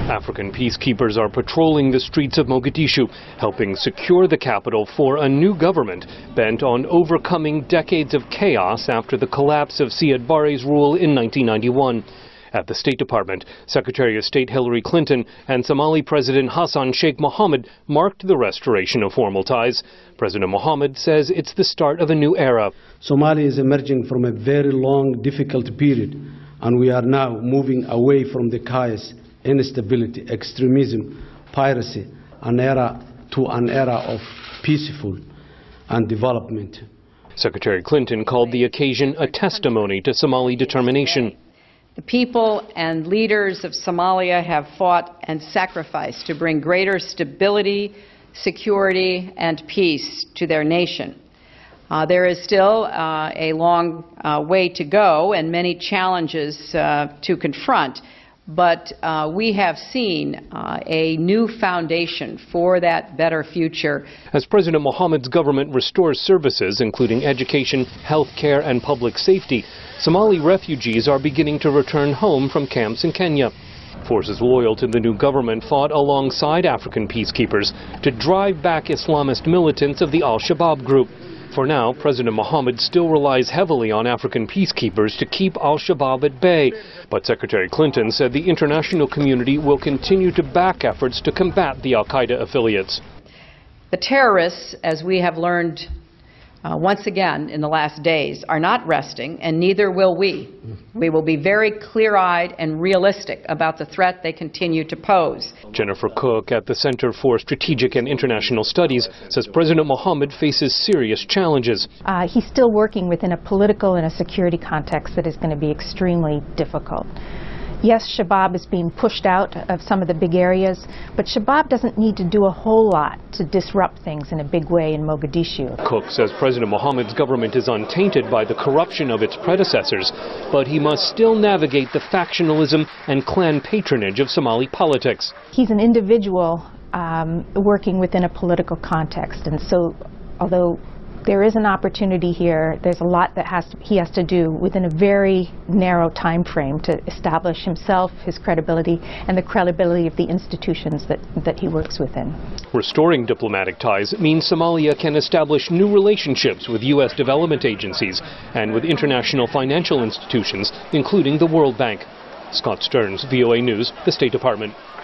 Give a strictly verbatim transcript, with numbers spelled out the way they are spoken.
African peacekeepers are patrolling the streets of Mogadishu, helping secure the capital for a new government bent on overcoming decades of chaos after the collapse of Siad Barre's rule in nineteen ninety-one. At the State Department, Secretary of State Hillary Clinton and Somali President Hassan Sheikh Mohamud marked the restoration of formal ties. President Mohamud says it's the start of a new era. Somalia is emerging from a very long, difficult period, and we are now moving away from the chaos, instability, extremism, piracy, an era to an era of peaceful and development. Secretary Clinton called the occasion a testimony to Somali determination. The people and leaders of Somalia have fought and sacrificed to bring greater stability, security, and peace to their nation. Uh, there is still uh, a long uh, way to go and many challenges uh, to confront, but uh, we have seen uh, a new foundation for that better future. As President Mohamud's government restores services, including education, health care, and public safety, Somali refugees are beginning to return home from camps in Kenya. Forces loyal to the new government fought alongside African peacekeepers to drive back Islamist militants of the Al-Shabaab group. For now, President Mohamud still relies heavily on African peacekeepers to keep Al-Shabaab at bay. But Secretary Clinton said the international community will continue to back efforts to combat the Al-Qaeda affiliates. The terrorists, as we have learned uh, once again in the last days, are not resting, and neither will we. We will be very clear-eyed and realistic about the threat they continue to pose. Jennifer Cook at the Center for Strategic and International Studies says President Mohamud faces serious challenges. Uh, he's still working within a political and a security context that is going to be extremely difficult. Yes, Shabaab is being pushed out of some of the big areas, but Shabaab doesn't need to do a whole lot to disrupt things in a big way in Mogadishu. Cook says President Mohamud's government is untainted by the corruption of its predecessors, but he must still navigate the factionalism and clan patronage of Somali politics. He's an individual um, working within a political context, and so although there is an opportunity here, there's a lot that has to, he has to do within a very narrow time frame to establish himself, his credibility, and the credibility of the institutions that, that he works within. Restoring diplomatic ties means Somalia can establish new relationships with U S development agencies and with international financial institutions, including the World Bank. Scott Stearns, V O A News, the State Department.